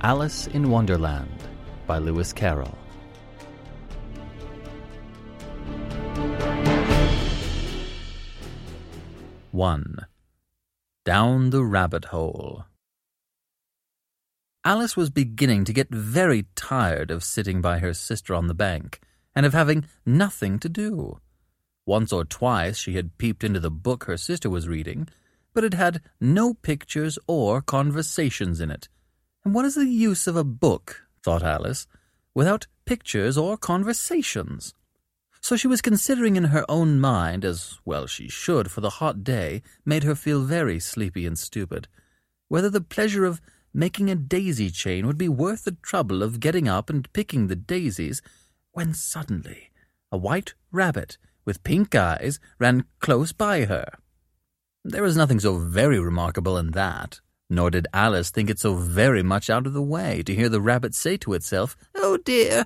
Alice in Wonderland by Lewis Carroll. Down the Rabbit Hole. Alice was beginning to get very tired of sitting by her sister on the bank and of having nothing to do. Once or twice she had peeped into the book her sister was reading, but it had no pictures or conversations in it. And what is the use of a book, thought Alice, without pictures or conversations? So she was considering in her own mind, as well she should, for the hot day made her feel very sleepy and stupid, whether the pleasure of making a daisy chain would be worth the trouble of getting up and picking the daisies, when suddenly a white rabbit with pink eyes ran close by her. There was nothing so very remarkable in that, nor did Alice think it so very much out of the way to hear the rabbit say to itself, oh dear,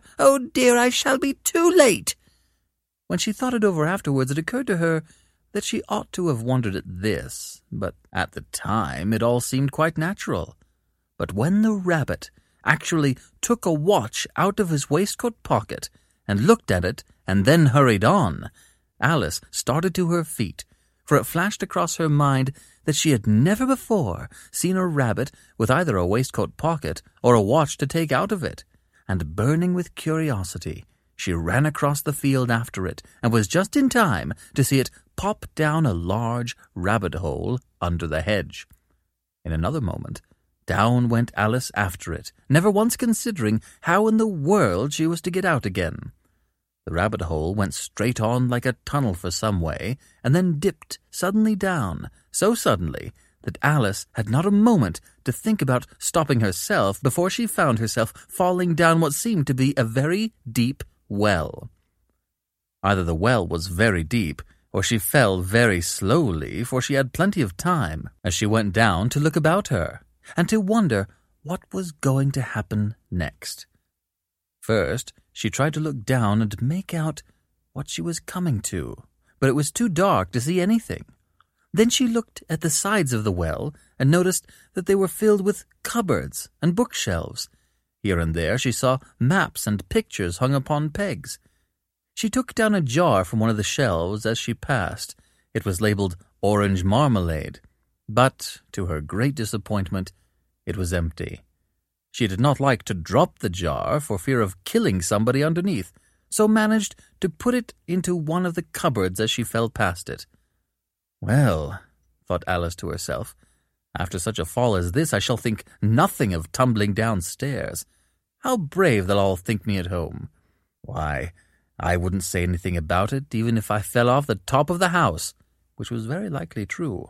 I shall be too late." When she thought it over afterwards, it occurred to her that she ought to have wondered at this, but at the time it all seemed quite natural. But when the rabbit actually took a watch out of his waistcoat pocket and looked at it and then hurried on, Alice started to her feet, for it flashed across her mind that she had never before seen a rabbit with either a waistcoat pocket or a watch to take out of it, and burning with curiosity, she ran across the field after it and was just in time to see it pop down a large rabbit hole under the hedge. In another moment, down went Alice after it, never once considering how in the world she was to get out again. The rabbit hole went straight on like a tunnel for some way, and then dipped suddenly down, so suddenly that Alice had not a moment to think about stopping herself before she found herself falling down what seemed to be a very deep well. Either the well was very deep, or she fell very slowly, for she had plenty of time, as she went down, to look about her, and to wonder what was going to happen next. First, she tried to look down and make out what she was coming to, but it was too dark to see anything. Then she looked at the sides of the well and noticed that they were filled with cupboards and bookshelves. Here and there she saw maps and pictures hung upon pegs. She took down a jar from one of the shelves as she passed. It was labeled orange marmalade, but, to her great disappointment, it was empty. She did not like to drop the jar for fear of killing somebody underneath, so managed to put it into one of the cupboards as she fell past it. Well, thought Alice to herself, after such a fall as this I shall think nothing of tumbling downstairs. How brave they'll all think me at home. Why, I wouldn't say anything about it, even if I fell off the top of the house, which was very likely true.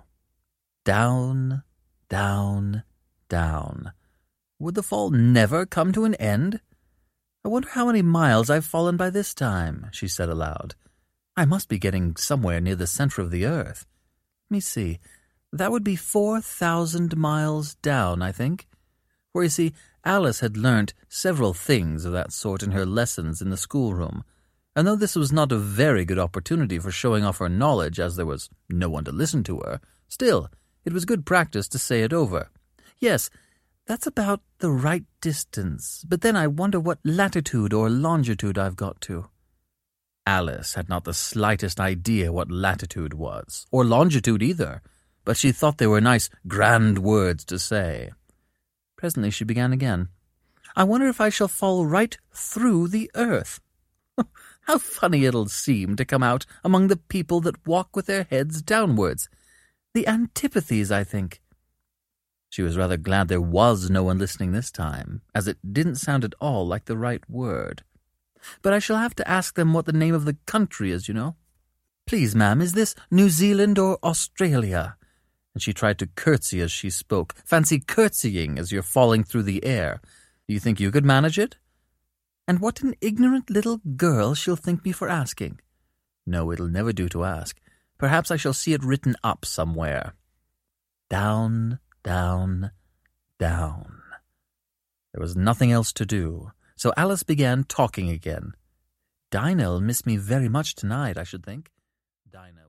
Down, down, down. Would the fall never come to an end? I wonder how many miles I've fallen by this time, she said aloud. I must be getting somewhere near the center of the earth. Let me see. That would be 4,000 miles down, I think. For you see, Alice had learnt several things of that sort in her lessons in the schoolroom, and though this was not a very good opportunity for showing off her knowledge, as there was no one to listen to her, still, it was good practice to say it over. Yes, that's about the right distance, but then I wonder what latitude or longitude I've got to. Alice had not the slightest idea what latitude was, or longitude either, but she thought they were nice, grand words to say. Presently she began again. I wonder if I shall fall right through the earth. How funny it'll seem to come out among the people that walk with their heads downwards. The antipathies, I think. She was rather glad there was no one listening this time, as it didn't sound at all like the right word. But I shall have to ask them what the name of the country is, you know. Please, ma'am, is this New Zealand or Australia? And she tried to curtsy as she spoke. Fancy curtsying as you're falling through the air. Do you think you could manage it? And what an ignorant little girl she'll think me for asking. No, it'll never do to ask. Perhaps I shall see it written up somewhere. Down, down, down. There was nothing else to do, so Alice began talking again. Dinah'll miss me very much tonight, I should think. Dinah.